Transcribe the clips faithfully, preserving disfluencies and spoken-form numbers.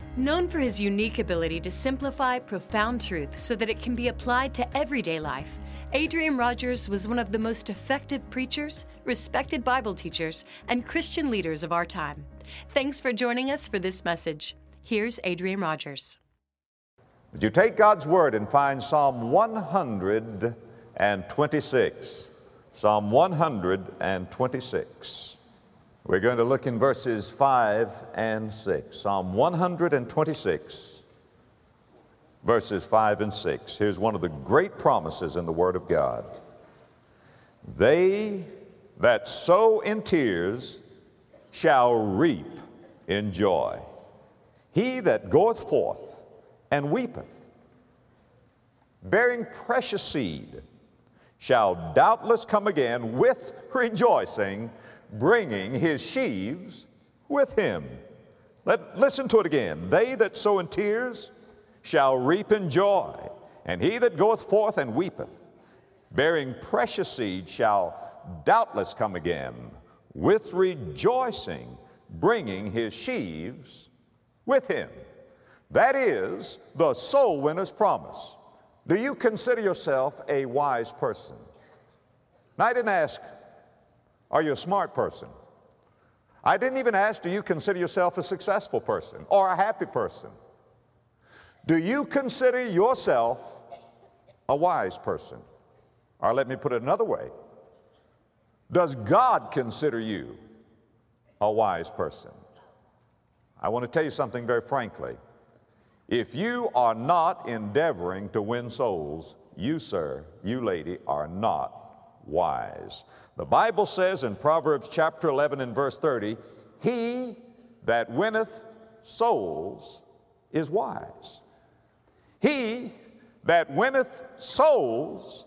Known for his unique ability to simplify profound truth so that it can be applied to everyday life, Adrian Rogers was one of the most effective preachers, respected Bible teachers, and Christian leaders of our time. Thanks for joining us for this message. Here's Adrian Rogers. Would you take God's Word and find Psalm one hundred twenty-six? Psalm one hundred twenty-six. We're going to look in verses five and six. Psalm one hundred twenty-six, verses five and six. Here's one of the great promises in the Word of God. They that sow in tears shall reap in joy. He that goeth forth and weepeth, bearing precious seed, shall doubtless come again with rejoicing, bringing his sheaves with him. Let, listen to it again. They that sow in tears shall reap in joy, and he that goeth forth and weepeth, bearing precious seed, shall doubtless come again with rejoicing, bringing his sheaves with him. That is the soul winner's promise. Do you consider yourself a wise person? Now, I didn't ask, are you a smart person? I didn't even ask, do you consider yourself a successful person or a happy person? Do you consider yourself a wise person? Or let me put it another way. Does God consider you a wise person? I want to tell you something very frankly. If you are not endeavoring to win souls, you, sir, you, lady, are not wise. The Bible says in Proverbs chapter eleven and verse thirty, he that winneth souls is wise. He that winneth souls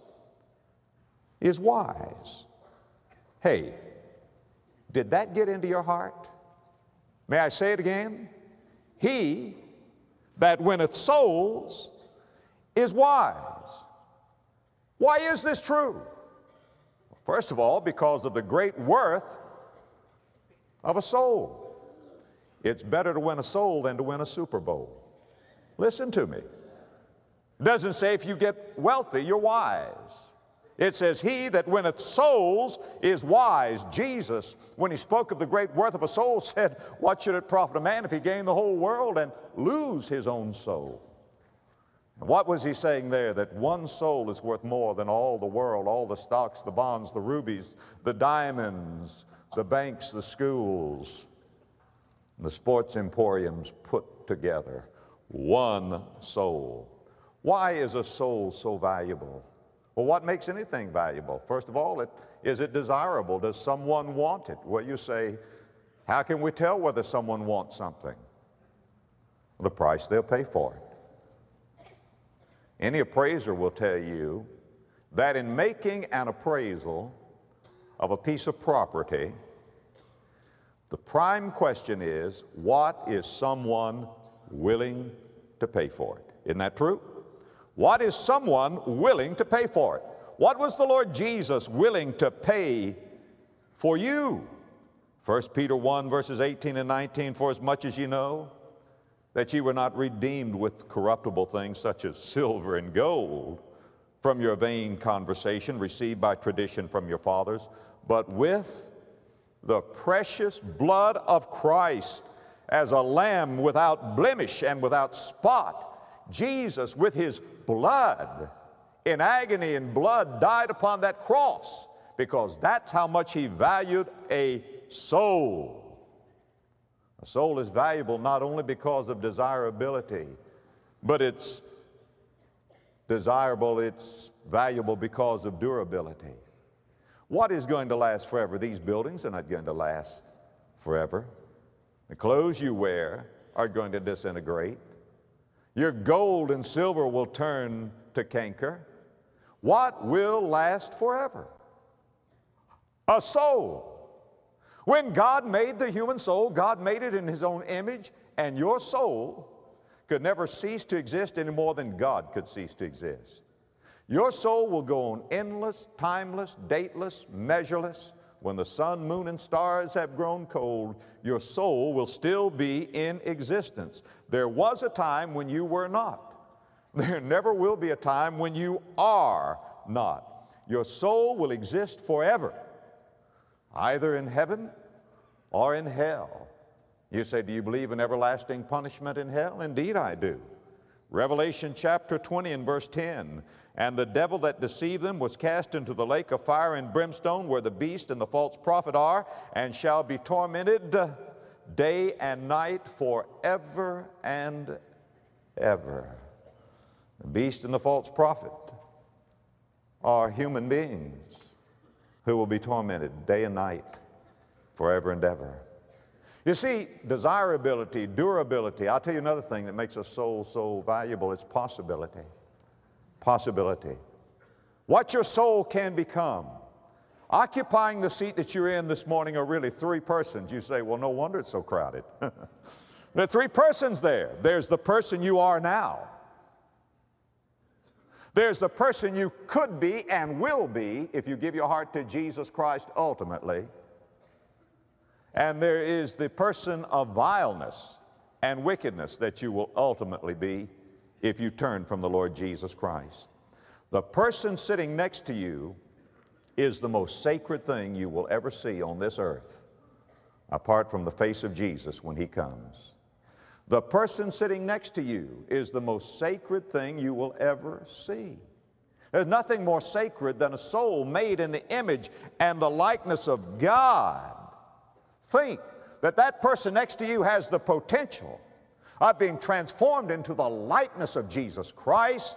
is wise. Hey, did that get into your heart? May I say it again? He that winneth souls is wise. Why is this true? First of all, because of the great worth of a soul. It's better to win a soul than to win a Super Bowl. Listen to me. It doesn't say if you get wealthy, you're wise. It says, he that winneth souls is wise. Jesus, when he spoke of the great worth of a soul, said, what should it profit a man if he gain the whole world and lose his own soul? And what was he saying there? That one soul is worth more than all the world, all the stocks, the bonds, the rubies, the diamonds, the banks, the schools, the sports emporiums put together. One soul. Why is a soul so valuable? Well, what makes anything valuable? First of all, it, is it desirable? Does someone want it? Well, you say, how can we tell whether someone wants something? The price they'll pay for it. Any appraiser will tell you that in making an appraisal of a piece of property, the prime question is, what is someone willing to pay for it? Isn't that true? What is someone willing to pay for it? What was the Lord Jesus willing to pay for you? First Peter one, verses eighteen and nineteen, for as much as you know that ye were not redeemed with corruptible things such as silver and gold from your vain conversation received by tradition from your fathers, but with the precious blood of Christ as a lamb without blemish and without spot. Jesus, with his blood, in agony and blood, died upon that cross because that's how much he valued a soul. A soul is valuable not only because of desirability, but it's desirable, it's valuable because of durability. What is going to last forever? These buildings are not going to last forever. The clothes you wear are going to disintegrate. Your gold and silver will turn to canker. What will last forever? A soul. When God made the human soul, God made it in his own image, and your soul could never cease to exist any more than God could cease to exist. Your soul will go on endless, timeless, dateless, measureless, when the sun, moon, and stars have grown cold, your soul will still be in existence. There was a time when you were not. There never will be a time when you are not. Your soul will exist forever, either in heaven or in hell. You say, do you believe in everlasting punishment in hell? Indeed I do. Revelation chapter twenty and verse ten, and the devil that deceived them was cast into the lake of fire and brimstone, where the beast and the false prophet are, and shall be tormented day and night forever and ever. The beast and the false prophet are human beings who will be tormented day and night forever and ever. You see, desirability, durability, I'll tell you another thing that makes a soul so valuable, it's possibility. Possibility. What your soul can become. Occupying the seat that you're in this morning are really three persons. You say, well, no wonder it's so crowded. There are three persons there. There's the person you are now. There's the person you could be and will be if you give your heart to Jesus Christ ultimately. And there is the person of vileness and wickedness that you will ultimately be if you turn from the Lord Jesus Christ. The person sitting next to you is the most sacred thing you will ever see on this earth, apart from the face of Jesus when He comes. The person sitting next to you is the most sacred thing you will ever see. There's nothing more sacred than a soul made in the image and the likeness of God. Think that that person next to you has the potential of being transformed into the likeness of Jesus Christ,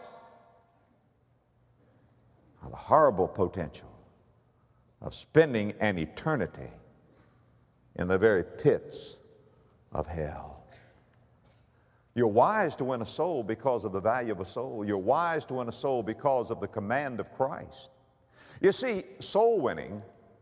or the horrible potential of spending an eternity in the very pits of hell. You're wise to win a soul because of the value of a soul. You're wise to win a soul because of the command of Christ. You see, soul winning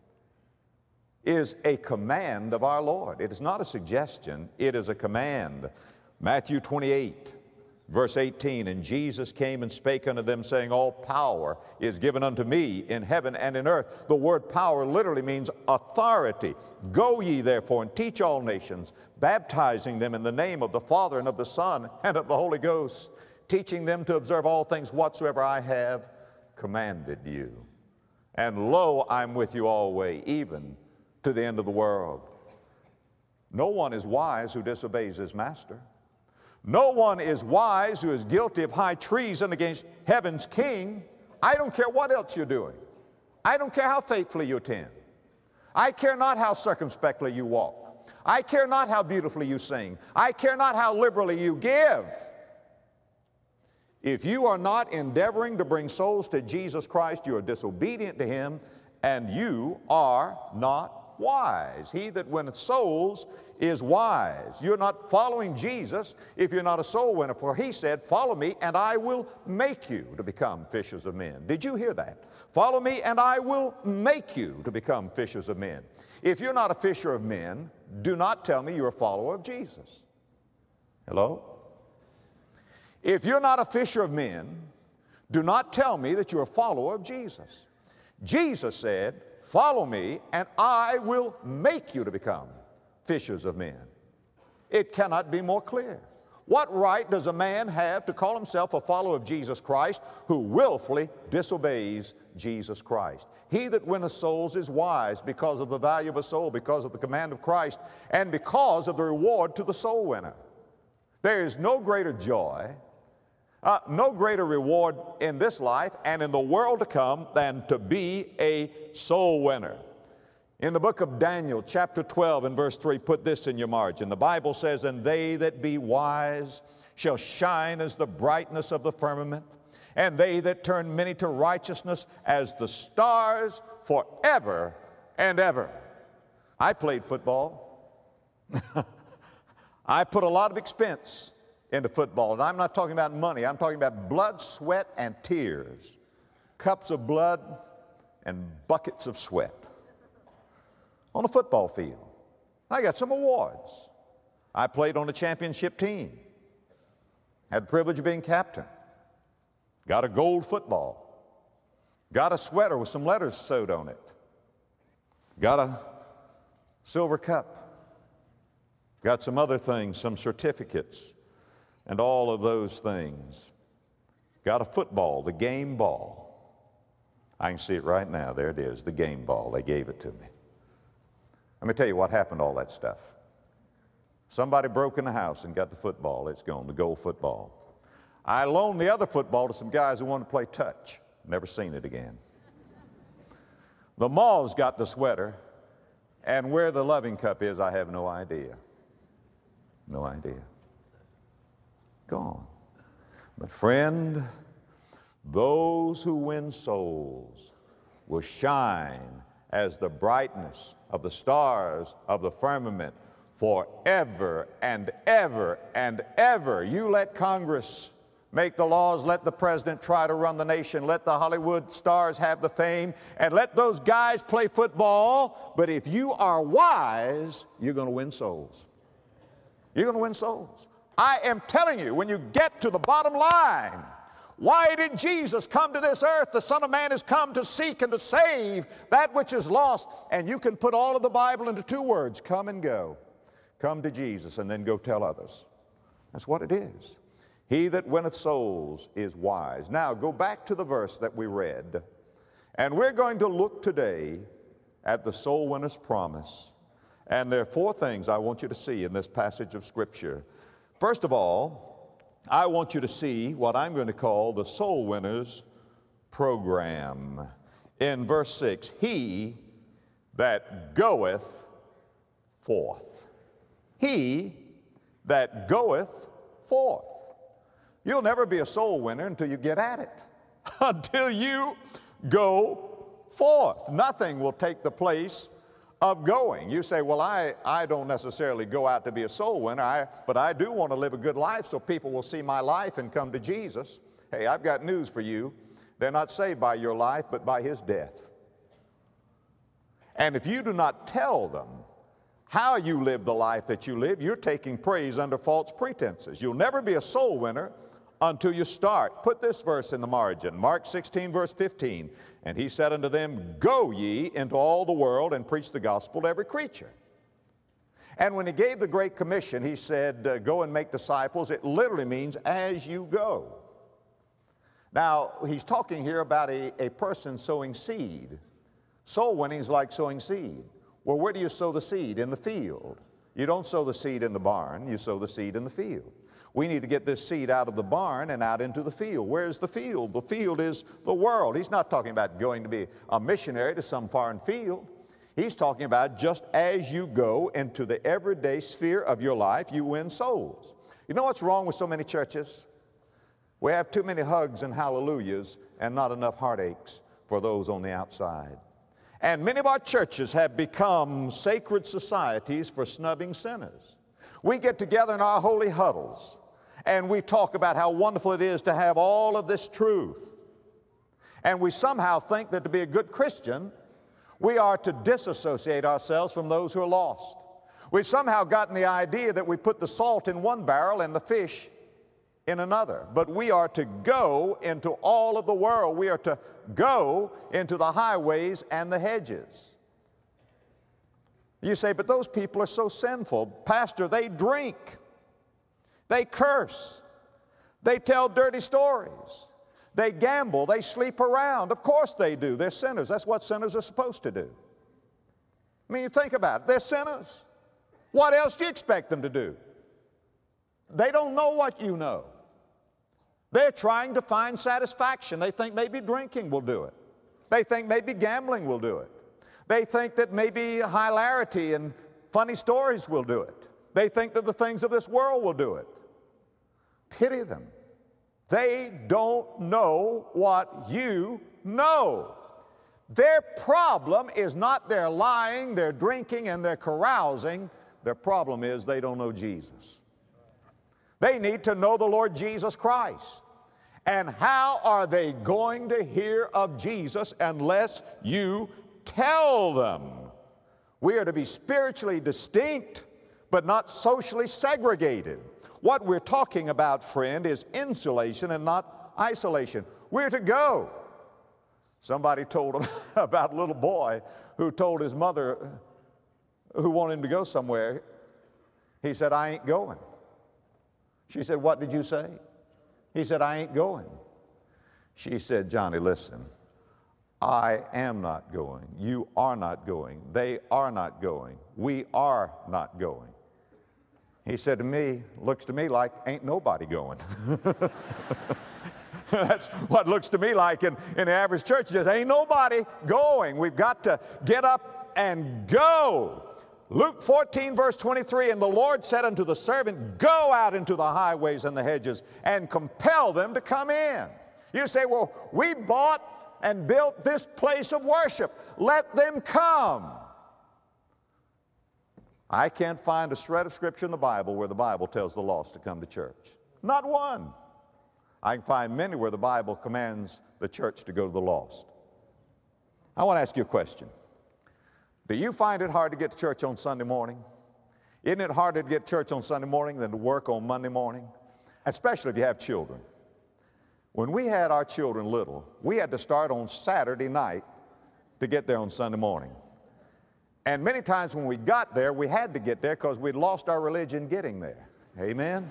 is a command of our Lord. It is not a suggestion, it is a command. Matthew twenty-eight, verse eighteen, and Jesus came and spake unto them, saying, all power is given unto me in heaven and in earth. The word power literally means authority. Go ye therefore and teach all nations, baptizing them in the name of the Father and of the Son and of the Holy Ghost, teaching them to observe all things whatsoever I have commanded you. And lo, I'm with you always, even to the end of the world. No one is wise who disobeys his master. No one is wise who is guilty of high treason against heaven's king. I don't care what else you're doing. I don't care how faithfully you attend. I care not how circumspectly you walk. I care not how beautifully you sing. I care not how liberally you give. If you are not endeavoring to bring souls to Jesus Christ, you are disobedient to Him, and you are not wise. He that winneth souls is wise. You're not following Jesus if you're not a soul winner, for He said, follow me and I will make you to become fishers of men. Did you hear that? Follow me and I will make you to become fishers of men. If you're not a fisher of men, do not tell me you're a follower of Jesus. Hello? If you're not a fisher of men, do not tell me that you're a follower of Jesus. Jesus said, follow me, and I will make you to become fishers of men. It cannot be more clear. What right does a man have to call himself a follower of Jesus Christ who willfully disobeys Jesus Christ? He that winneth souls is wise because of the value of a soul, because of the command of Christ, and because of the reward to the soul winner. There is no greater joy, Uh, no greater reward in this life and in the world to come than to be a soul winner. In the book of Daniel, chapter twelve and verse three, put this in your margin. The Bible says, and they that be wise shall shine as the brightness of the firmament, and they that turn many to righteousness as the stars forever and ever. I played football. I put a lot of expense into football. And I'm not talking about money. I'm talking about blood, sweat, and tears. Cups of blood and buckets of sweat on a football field. I got some awards. I played on a championship team. Had the privilege of being captain. Got a gold football. Got a sweater with some letters sewed on it. Got a silver cup. Got some other things, some certificates, and all of those things. Got a football, the game ball. I can see it right now. There it is, the game ball. They gave it to me. Let me tell you what happened to all that stuff. Somebody broke in the house and got the football. It's gone, the gold football. I loaned the other football to some guys who wanted to play touch. Never seen it again. The moths got the sweater, and where the loving cup is, I have no idea. No idea. Gone. But friend, those who win souls will shine as the brightness of the stars of the firmament forever and ever and ever. You let Congress make the laws, let the president try to run the nation, let the Hollywood stars have the fame, and let those guys play football, but if you are wise, you're going to win souls. You're going to win souls. I am telling you, when you get to the bottom line, why did Jesus come to this earth? The Son of Man has come to seek and to save that which is lost. And you can put all of the Bible into two words, come and go. Come to Jesus and then go tell others. That's what it is. He that winneth souls is wise. Now go back to the verse that we read. And we're going to look today at the soul winner's promise. And there are four things I want you to see in this passage of Scripture. First of all, I want you to see what I'm going to call the soul winner's program. In verse six, he that goeth forth. He that goeth forth. You'll never be a soul winner until you get at it. Until you go forth. Nothing will take the place of going. You say, well, I, I don't necessarily go out to be a soul winner, I, but I do want to live a good life so people will see my life and come to Jesus. Hey, I've got news for you. They're not saved by your life, but by His death. And if you do not tell them how you live the life that you live, you're taking praise under false pretenses. You'll never be a soul winner until you start. Put this verse in the margin, Mark sixteen, verse fifteen. And He said unto them, go ye into all the world and preach the gospel to every creature. And when He gave the Great Commission, He said, uh, go and make disciples. It literally means as you go. Now, He's talking here about a, a person sowing seed. Soul winning is like sowing seed. Well, where do you sow the seed? In the field. You don't sow the seed in the barn, you sow the seed in the field. We need to get this seed out of the barn and out into the field. Where's the field? The field is the world. He's not talking about going to be a missionary to some foreign field. He's talking about just as you go into the everyday sphere of your life, you win souls. You know what's wrong with so many churches? We have too many hugs and hallelujahs and not enough heartaches for those on the outside. And many of our churches have become sacred societies for snubbing sinners. We get together in our holy huddles and we talk about how wonderful it is to have all of this truth. And we somehow think that to be a good Christian, we are to disassociate ourselves from those who are lost. We've somehow gotten the idea that we put the salt in one barrel and the fish in another. But we are to go into all of the world. We are to go into the highways and the hedges. You say, but those people are so sinful. Pastor, they drink. They curse. They tell dirty stories. They gamble. They sleep around. Of course they do. They're sinners. That's what sinners are supposed to do. I mean, you think about it. They're sinners. What else do you expect them to do? They don't know what you know. They're trying to find satisfaction. They think maybe drinking will do it. They think maybe gambling will do it. They think that maybe hilarity and funny stories will do it. They think that the things of this world will do it. Pity them. They don't know what you know. Their problem is not their lying, their drinking, and their carousing. Their problem is they don't know Jesus. They need to know the Lord Jesus Christ. And how are they going to hear of Jesus unless you tell them? We are to be spiritually distinct, but not socially segregated. What we're talking about, friend, is insulation and not isolation. We're to go. Somebody told them about a little boy who told his mother, who wanted him to go somewhere, he said, I ain't going. She said, what did you say? He said, I ain't going. She said, Johnny, listen, I am not going. You are not going. They are not going. We are not going. He said to me, looks to me like ain't nobody going. That's what it looks to me like in, in the average church. Just ain't nobody going. We've got to get up and go. Luke fourteen, verse twenty-three, and the Lord said unto the servant, go out into the highways and the hedges and compel them to come in. You say, well, we bought and built this place of worship. Let them come. I can't find a shred of scripture in the Bible where the Bible tells the lost to come to church. Not one. I can find many where the Bible commands the church to go to the lost. I want to ask you a question. Do you find it hard to get to church on Sunday morning? Isn't it harder to get to church on Sunday morning than to work on Monday morning? Especially if you have children. When we had our children little, we had to start on Saturday night to get there on Sunday morning. And many times when we got there, we had to get there because we'd lost our religion getting there. Amen?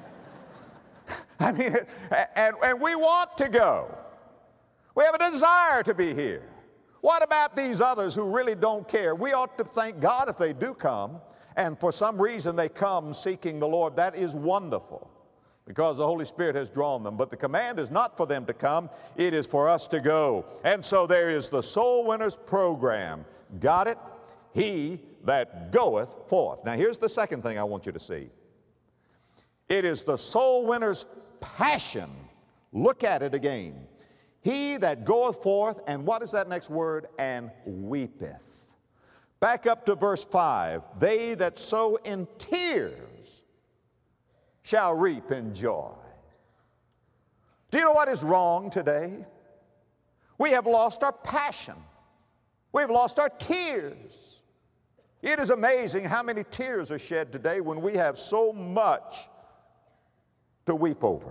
I mean, and, and we want to go. We have a desire to be here. What about these others who really don't care? We ought to thank God if they do come, and for some reason they come seeking the Lord. That is wonderful because the Holy Spirit has drawn them. But the command is not for them to come. It is for us to go. And so there is the Soul Winners program. Got it? He that goeth forth. Now here's the second thing I want you to see. It is the soul winner's passion. Look at it again. He that goeth forth, and what is that next word? And weepeth. Back up to verse five. They that sow in tears shall reap in joy. Do you know what is wrong today? We have lost our passion. We've lost our tears. It is amazing how many tears are shed today when we have so much to weep over.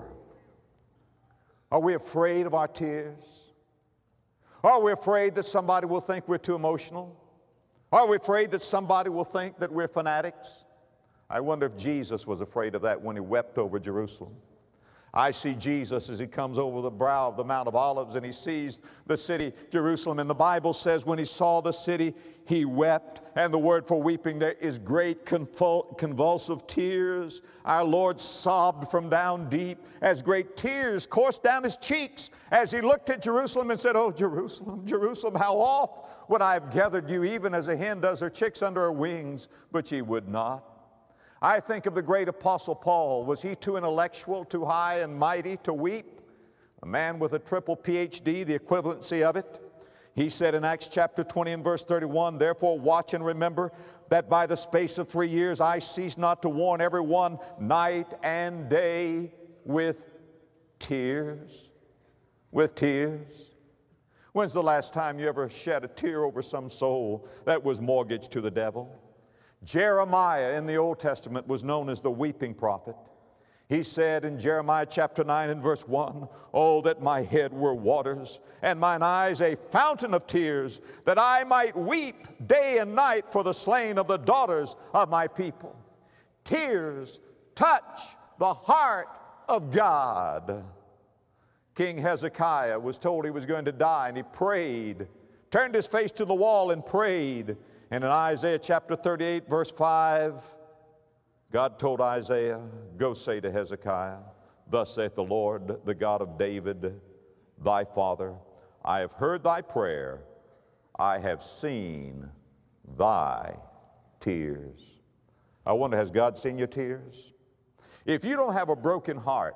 Are we afraid of our tears? Are we afraid that somebody will think we're too emotional? Are we afraid that somebody will think that we're fanatics? I wonder if Jesus was afraid of that when he wept over Jerusalem. I see Jesus as he comes over the brow of the Mount of Olives and he sees the city Jerusalem. And the Bible says when he saw the city, he wept. And the word for weeping there is great convul- convulsive tears. Our Lord sobbed from down deep as great tears coursed down his cheeks as he looked at Jerusalem and said, oh, Jerusalem, Jerusalem, how oft would I have gathered you even as a hen does her chicks under her wings, but ye would not. I think of the great apostle Paul. Was he too intellectual, too high and mighty to weep? A man with a triple P H D, the equivalency of it. He said in Acts chapter twenty and verse thirty-one, therefore watch and remember that by the space of three years I cease not to warn everyone night and day with tears. With tears. When's the last time you ever shed a tear over some soul that was mortgaged to the devil? Jeremiah in the Old Testament was known as the weeping prophet. He said in Jeremiah chapter nine and verse one, oh, that my head were waters and mine eyes a fountain of tears, that I might weep day and night for the slain of the daughters of my people. Tears touch the heart of God. King Hezekiah was told he was going to die, and he prayed, turned his face to the wall and prayed. And in Isaiah chapter thirty-eight, verse five, God told Isaiah, go say to Hezekiah, thus saith the Lord, the God of David, thy father, I have heard thy prayer, I have seen thy tears. I wonder, has God seen your tears? If you don't have a broken heart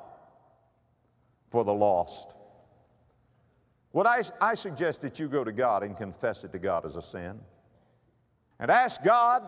for the lost, what I, I suggest that you go to God and confess it to God as a sin. And ask God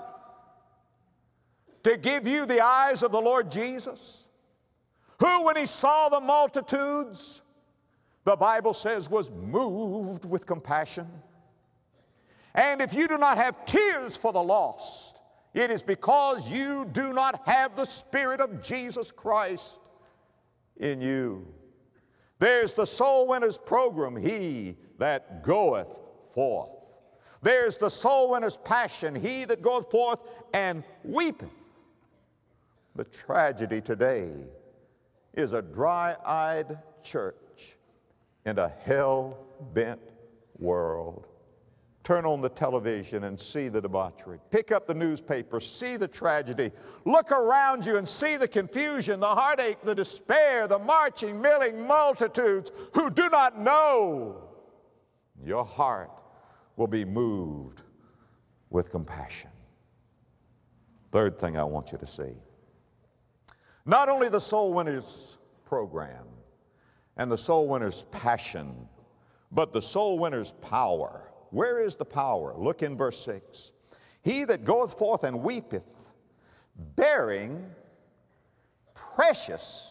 to give you the eyes of the Lord Jesus, who when he saw the multitudes, the Bible says was moved with compassion. And if you do not have tears for the lost, it is because you do not have the Spirit of Jesus Christ in you. There's the Soul Winners program, he that goeth forth. There's the soul winner's passion, he that goeth forth and weepeth. The tragedy today is a dry-eyed church in a hell-bent world. Turn on the television and see the debauchery. Pick up the newspaper, see the tragedy. Look around you and see the confusion, the heartache, the despair, the marching, milling multitudes who do not know. Your heart will be moved with compassion. Third thing I want you to see. Not only the soul winners program and the soul winners passion, but the soul winners power. Where is the power? Look in verse six. He that goeth forth and weepeth, bearing precious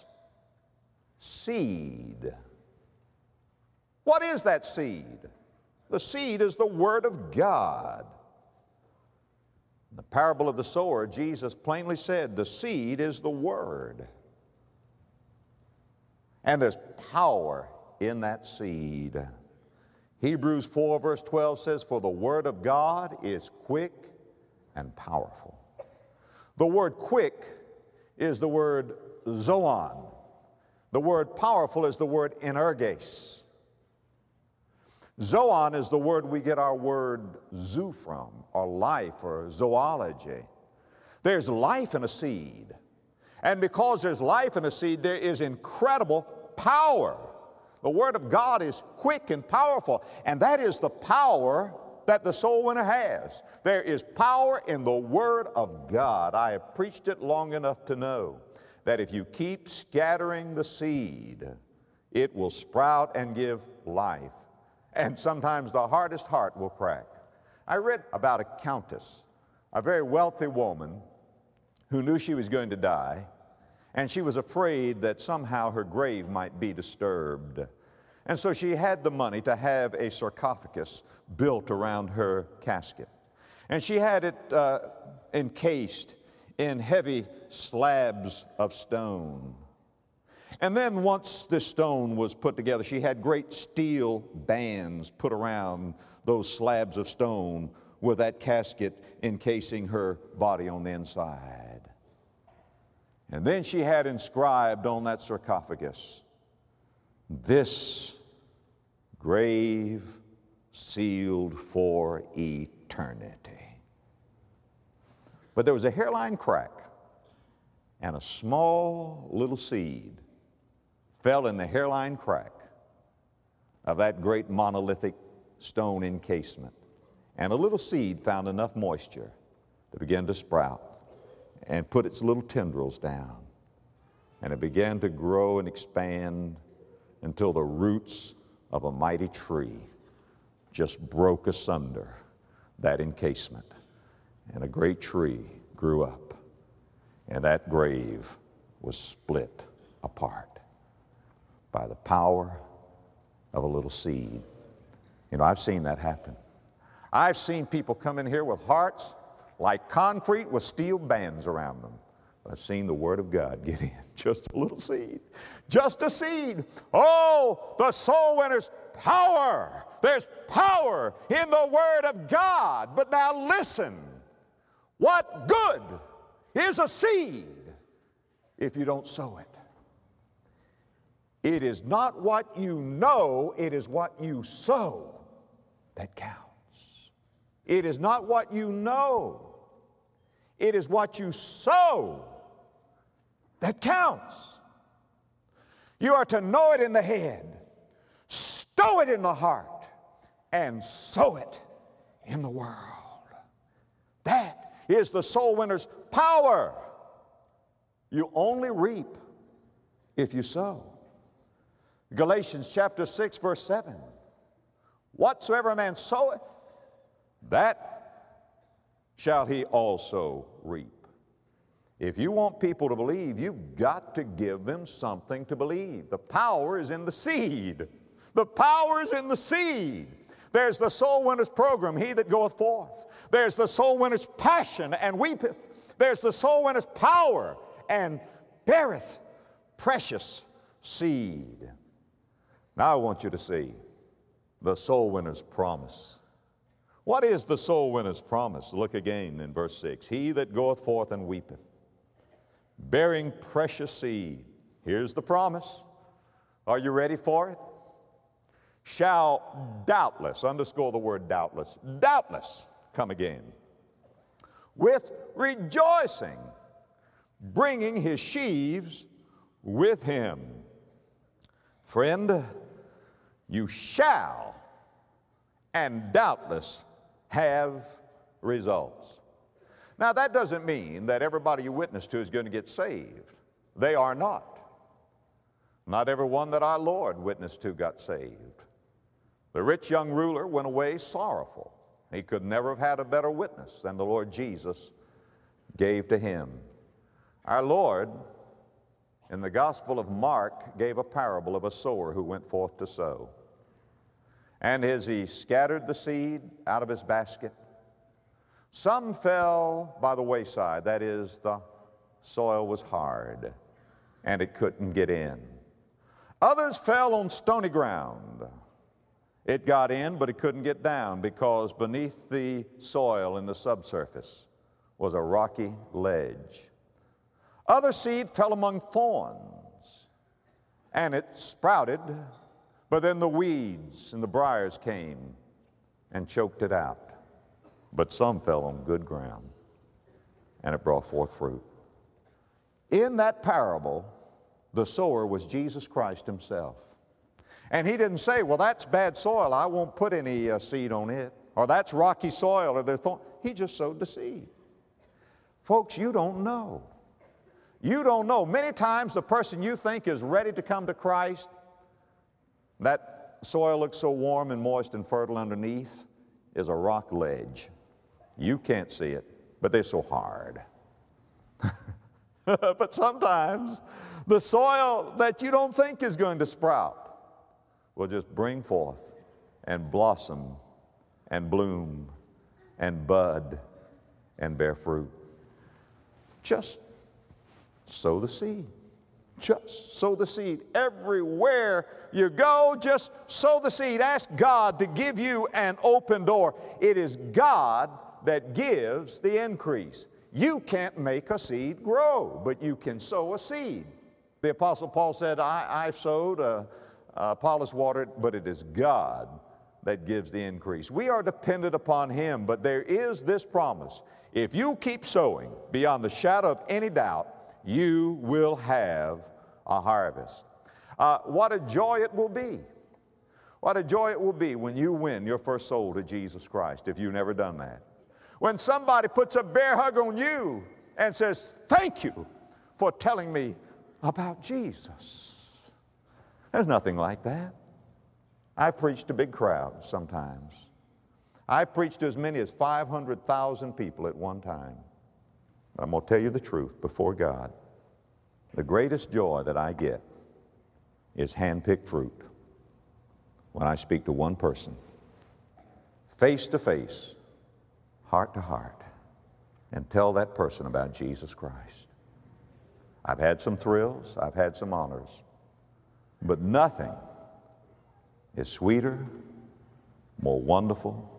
seed. What is that seed? The seed is the Word of God. In the parable of the sower, Jesus plainly said the seed is the Word. And there's power in that seed. Hebrews four verse twelve says, for the Word of God is quick and powerful. The word quick is the word zoon. The word powerful is the word energes. Zoon is the word we get our word zoo from, or life, or zoology. There's life in a seed. And because there's life in a seed, there is incredible power. The Word of God is quick and powerful, and that is the power that the soul winner has. There is power in the Word of God. I have preached it long enough to know that if you keep scattering the seed, it will sprout and give life. And sometimes the hardest heart will crack. I read about a countess, a very wealthy woman who knew she was going to die, and she was afraid that somehow her grave might be disturbed. And so she had the money to have a sarcophagus built around her casket. And she had it uh, encased in heavy slabs of stone. And then once this stone was put together, she had great steel bands put around those slabs of stone with that casket encasing her body on the inside. And then she had inscribed on that sarcophagus, this grave sealed for eternity. But there was a hairline crack, and a small little seed fell in the hairline crack of that great monolithic stone encasement. And a little seed found enough moisture to begin to sprout and put its little tendrils down. And it began to grow and expand until the roots of a mighty tree just broke asunder that encasement. And a great tree grew up, and that grave was split apart by the power of a little seed. You know, I've seen that happen. I've seen people come in here with hearts like concrete with steel bands around them. I've seen the Word of God get in. Just a little seed. Just a seed. Oh, the soul winner's power. There's power in the Word of God. But now listen. What good is a seed if you don't sow it? It is not what you know, it is what you sow that counts. It is not what you know. It is what you sow that counts. You are to know it in the head, stow it in the heart, and sow it in the world. That is the soul winner's power. You only reap if you sow. Galatians chapter six, verse seven. Whatsoever a man soweth, that shall he also reap. If you want people to believe, you've got to give them something to believe. The power is in the seed. The power is in the seed. There's the soul winner's program, he that goeth forth. There's the soul winner's passion and weepeth. There's the soul winner's power and beareth precious seed. Now I want you to see the soul winner's promise. What is the soul winner's promise? Look again in verse six. He that goeth forth and weepeth, bearing precious seed. Here's the promise. Are you ready for it? Shall doubtless, underscore the word doubtless, doubtless come again, with rejoicing, bringing his sheaves with him. Friend, you shall and doubtless have results. Now, that doesn't mean that everybody you witness to is going to get saved. They are not. Not everyone that our Lord witnessed to got saved. The rich young ruler went away sorrowful. He could never have had a better witness than the Lord Jesus gave to him. Our Lord, in the Gospel of Mark, gave a parable of a sower who went forth to sow. And as he scattered the seed out of his basket, some fell by the wayside. That is, the soil was hard and it couldn't get in. Others fell on stony ground. It got in, but it couldn't get down because beneath the soil in the subsurface was a rocky ledge. Other seed fell among thorns, and it sprouted, but then the weeds and the briars came and choked it out. But some fell on good ground, and it brought forth fruit. In that parable, the sower was Jesus Christ himself. And he didn't say, well, that's bad soil, I won't put any uh, seed on it. Or that's rocky soil, or there's thorn. He just sowed the seed. Folks, you don't know. You don't know. Many times the person you think is ready to come to Christ, that soil looks so warm and moist and fertile underneath, is a rock ledge. You can't see it, but they're so hard. But sometimes the soil that you don't think is going to sprout will just bring forth and blossom and bloom and bud and bear fruit. Just sow the seed. Just sow the seed. Everywhere you go, just sow the seed. Ask God to give you an open door. It is God that gives the increase. You can't make a seed grow, but you can sow a seed. The Apostle Paul said, I, I sowed, uh, uh, Apollos watered, but it is God that gives the increase. We are dependent upon Him, but there is this promise. If you keep sowing, beyond the shadow of any doubt, you will have a harvest. Uh, what a joy it will be. What a joy it will be when you win your first soul to Jesus Christ, if you've never done that. When somebody puts a bear hug on you and says, thank you for telling me about Jesus. There's nothing like that. I've preached to big crowds sometimes. I've preached to as many as five hundred thousand people at one time. But I'm going to tell you the truth before God. The greatest joy that I get is hand-picked fruit when I speak to one person, face to face, heart to heart, and tell that person about Jesus Christ. I've had some thrills, I've had some honors, but nothing is sweeter, more wonderful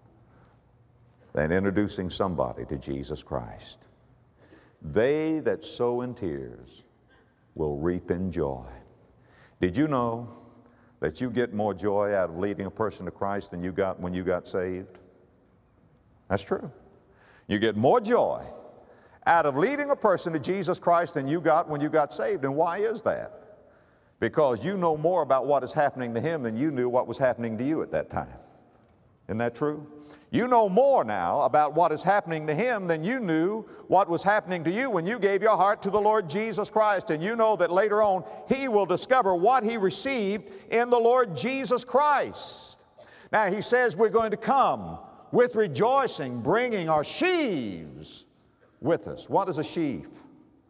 than introducing somebody to Jesus Christ. They that sow in tears will reap in joy. Did you know that you get more joy out of leading a person to Christ than you got when you got saved? That's true. You get more joy out of leading a person to Jesus Christ than you got when you got saved. And why is that? Because you know more about what is happening to him than you knew what was happening to you at that time. Isn't that true? You know more now about what is happening to him than you knew what was happening to you when you gave your heart to the Lord Jesus Christ. And you know that later on he will discover what he received in the Lord Jesus Christ. Now he says we're going to come with rejoicing, bringing our sheaves with us. What is a sheaf?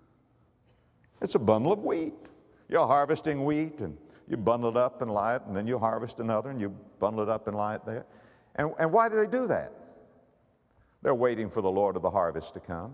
It's a bundle of wheat. You're harvesting wheat, and you bundle it up and lie it, and then you harvest another, and you bundle it up and lie it there. And, and why do they do that? They're waiting for the Lord of the harvest to come.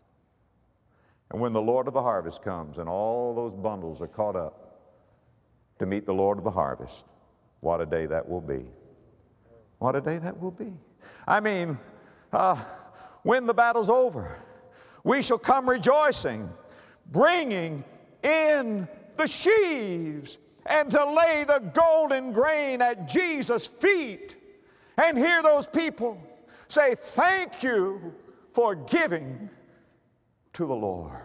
And when the Lord of the harvest comes and all those bundles are caught up to meet the Lord of the harvest, what a day that will be. What a day that will be. I mean, uh, when the battle's over, we shall come rejoicing, bringing in the sheaves, and to lay the golden grain at Jesus' feet, and hear those people say, thank you for giving to the Lord.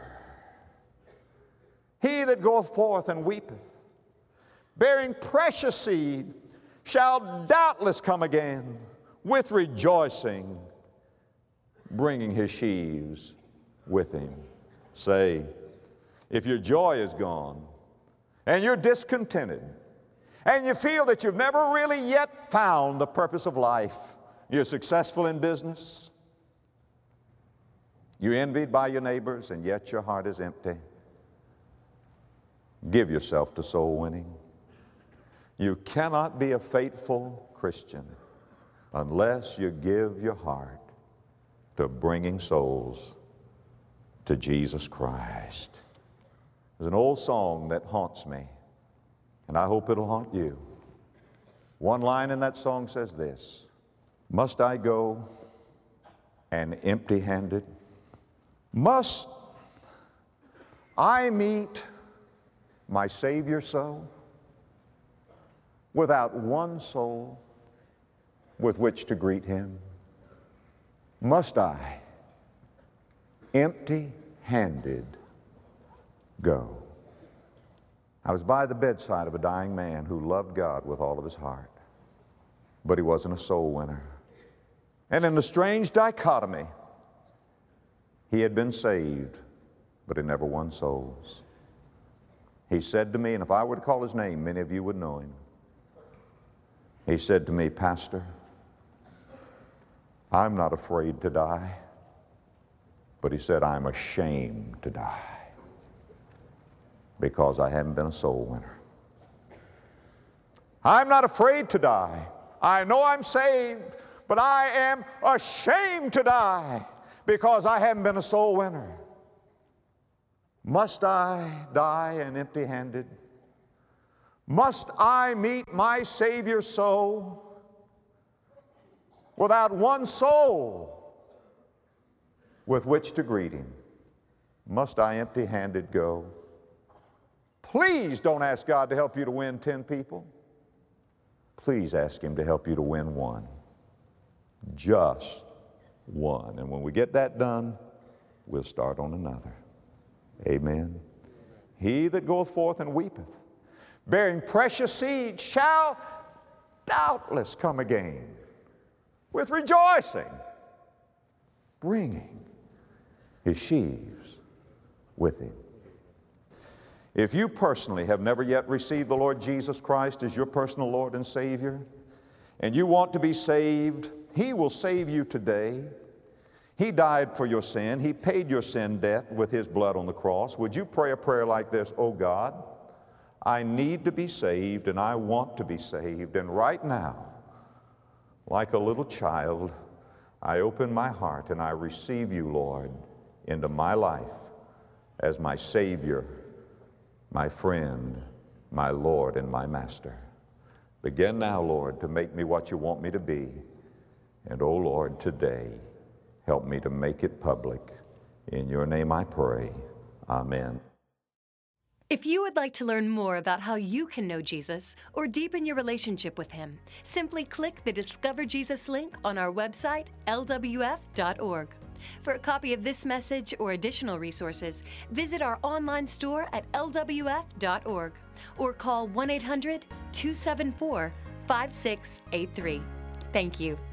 He that goeth forth and weepeth, bearing precious seed, shall doubtless come again with rejoicing, bringing his sheaves with him. Say, if your joy is gone, and you're discontented, and you feel that you've never really yet found the purpose of life, you're successful in business, you're envied by your neighbors, and yet your heart is empty, give yourself to soul winning. You cannot be a faithful Christian unless you give your heart to bringing souls to Jesus Christ. There's an old song that haunts me, and I hope it'll haunt you. One line in that song says this: must I go and empty-handed? Must I meet my Savior so, without one soul with which to greet him? Must I empty-handed go? I was by the bedside of a dying man who loved God with all of his heart, but he wasn't a soul winner. And in the strange dichotomy, he had been saved, but he never won souls. He said to me, and if I were to call his name, many of you would know him. He said to me, Pastor, I'm not afraid to die, but he said, I'm ashamed to die because I haven't been a soul winner. I'm not afraid to die. I know I'm saved, but I am ashamed to die because I haven't been a soul winner. Must I die and empty-handed? Must I meet my Savior so, without one soul with which to greet him? Must I empty-handed go? Please don't ask God to help you to win ten people. Please ask him to help you to win one. Just one. And when we get that done, we'll start on another. Amen. He that goeth forth and weepeth, bearing precious seed, shall doubtless come again with rejoicing, bringing his sheaves with him. If you personally have never yet received the Lord Jesus Christ as your personal Lord and Savior, and you want to be saved, he will save you today. He died for your sin. He paid your sin debt with his blood on the cross. Would you pray a prayer like this? Oh God, I need to be saved, and I want to be saved. And right now, like a little child, I open my heart and I receive you, Lord, into my life as my Savior, my friend, my Lord, and my Master. Begin now, Lord, to make me what you want me to be. And, oh Lord, today, help me to make it public. In your name I pray. Amen. If you would like to learn more about how you can know Jesus or deepen your relationship with him, simply click the Discover Jesus link on our website, L W F dot org. For a copy of this message or additional resources, visit our online store at L W F dot org or call one eight hundred, two seven four, five six eight three. Thank you.